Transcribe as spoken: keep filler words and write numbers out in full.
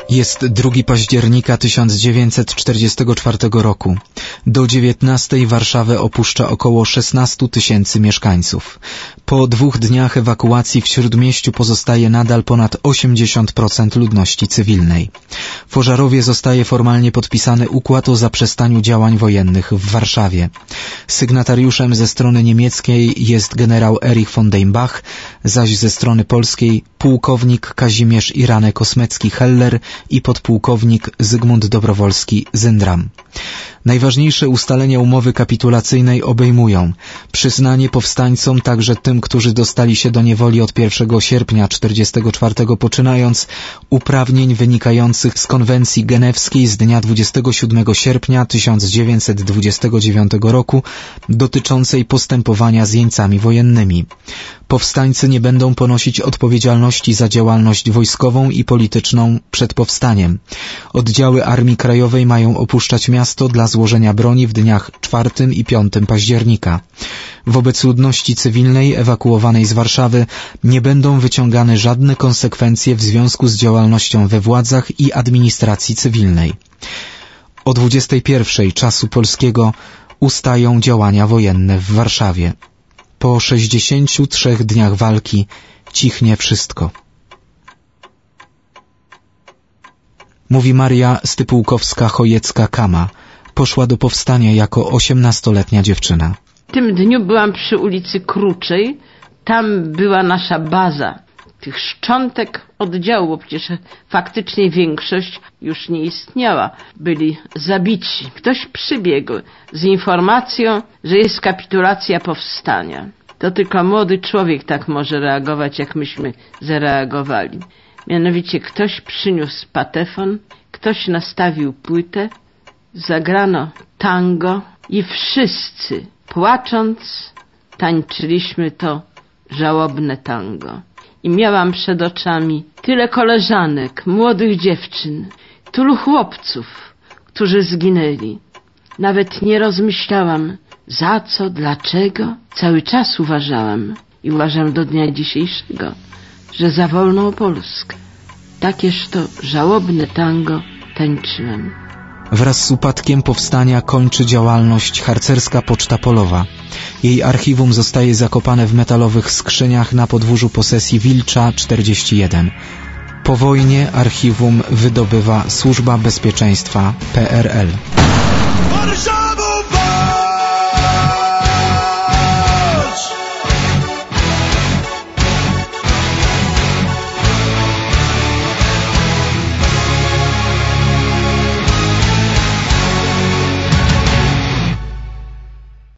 Jest drugiego października tysiąc dziewięćset czterdziestego czwartego roku. Do dziewiętnastej Warszawę opuszcza około szesnastu tysięcy mieszkańców. Po dwóch dniach ewakuacji w Śródmieściu pozostaje nadal ponad osiemdziesiąt procent ludności cywilnej. W Ożarowie zostaje formalnie podpisany układ o zaprzestaniu działań wojennych w Warszawie. Sygnatariuszem ze strony niemieckiej jest generał Erich von Deimbach, zaś ze strony polskiej pułkownik Kazimierz Iranek-Osmecki-Heller i podpułkownik Zygmunt Dobrowolski-Zyndram. Najważniejsze ustalenia umowy kapitulacyjnej obejmują przyznanie powstańcom, także tym, którzy dostali się do niewoli od pierwszego sierpnia czterdziestego czwartego poczynając, uprawnień wynikających z konwencji genewskiej z dnia dwudziestego siódmego sierpnia tysiąc dziewięćset dwudziestego dziewiątego roku dotyczącej postępowania z jeńcami wojennymi. Powstańcy nie będą ponosić odpowiedzialności za działalność wojskową i polityczną przed powstaniem. Oddziały Armii Krajowej mają opuszczać miasto dla złożenia broni w dniach czwartego i piątego października. Wobec ludności cywilnej ewakuowanej z Warszawy nie będą wyciągane żadne konsekwencje w związku z działalnością we władzach i administracji cywilnej. O dwudziestej pierwszej czasu polskiego ustają działania wojenne w Warszawie. Po sześćdziesięciu trzech dniach walki cichnie wszystko. Mówi Maria Stypułkowska-Chojecka-Kama. Poszła do powstania jako osiemnastoletnia dziewczyna. W tym dniu byłam przy ulicy Kruczej. Tam była nasza baza tych szczątek oddziału, bo przecież faktycznie większość już nie istniała. Byli zabici. Ktoś przybiegł z informacją, że jest kapitulacja powstania. To tylko młody człowiek tak może reagować, jak myśmy zareagowali. Mianowicie ktoś przyniósł patefon, ktoś nastawił płytę, zagrano tango i wszyscy, płacząc, tańczyliśmy to żałobne tango. I miałam przed oczami tyle koleżanek, młodych dziewczyn, tylu chłopców, którzy zginęli. Nawet nie rozmyślałam, za co, dlaczego. Cały czas uważałam i uważam do dnia dzisiejszego, że za wolną Polskę. Takież to żałobne tango tańczyłem. Wraz z upadkiem powstania kończy działalność harcerska Poczta Polowa. Jej archiwum zostaje zakopane w metalowych skrzyniach na podwórzu posesji Wilcza czterdzieści jeden. Po wojnie archiwum wydobywa Służba Bezpieczeństwa P R L.